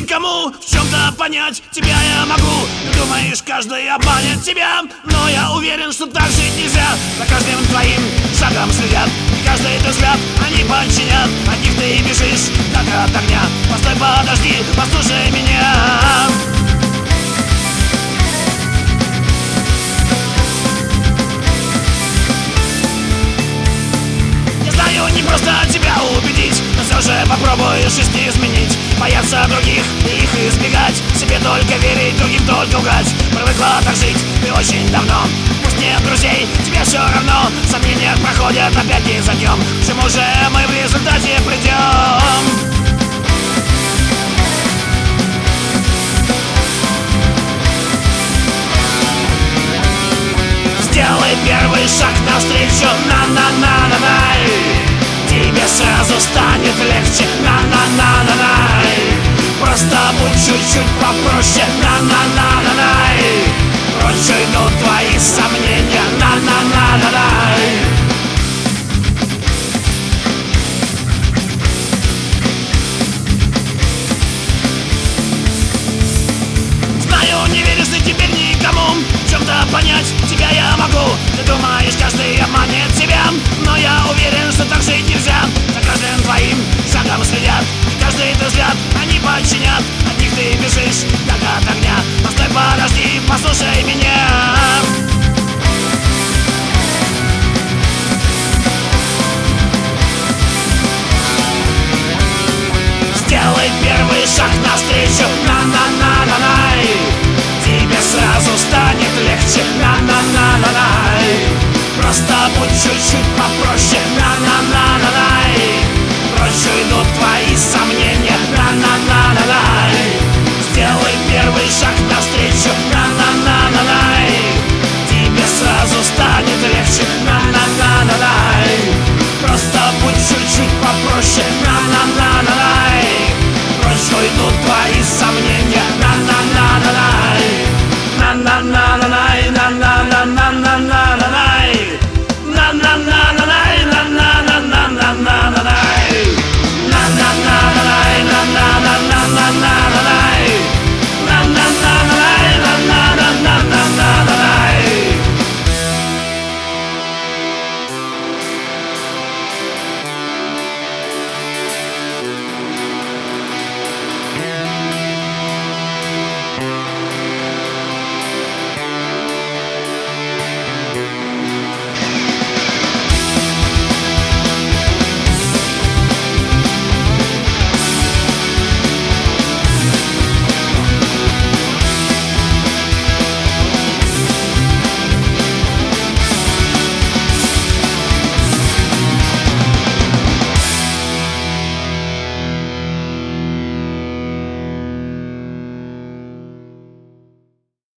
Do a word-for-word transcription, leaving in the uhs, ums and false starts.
никому в чем-то понять тебя я могу. Ты думаешь, каждый обманет тебя, но я уверен, что так жить нельзя. За каждым твоим шагом следят, и каждый твой взгляд они подчинят. От них ты бежишь, как от огня. Постой, подожди, послушай меня. Не просто тебя убедить, но все же попробуешь жизнь изменить. Бояться других и их избегать, себе только верить, другим только лгать. Привыкла так жить ты очень давно, пусть нет друзей, тебе все равно. Сомнения проходят опять день за днем, к чему же мы в результате придем? Сделай первый шаг навстречу, на-на-на-на-най. Тебе сразу станет легче, на-на-на-на-най. Просто будь чуть-чуть попроще, на-на-на-на-най. Прочь уйдут твои сомнения, на-на-на-на-най. Знаю, не веришь ты теперь никому, в чем-то понять тебя я могу. Ты думаешь, каждый обманет тебя, но я уверен, что так жить нельзя. За каждым твоим шагом следят, и каждый твой взгляд они подчинят. От них ты бежишь, как от огня. Постой, подожди, послушай меня. Сделай первый шаг навстречу, на-на-на-на-най. Тебе сразу станет легче, на-на-на-на-най. Просто будь чуть-чуть попроще.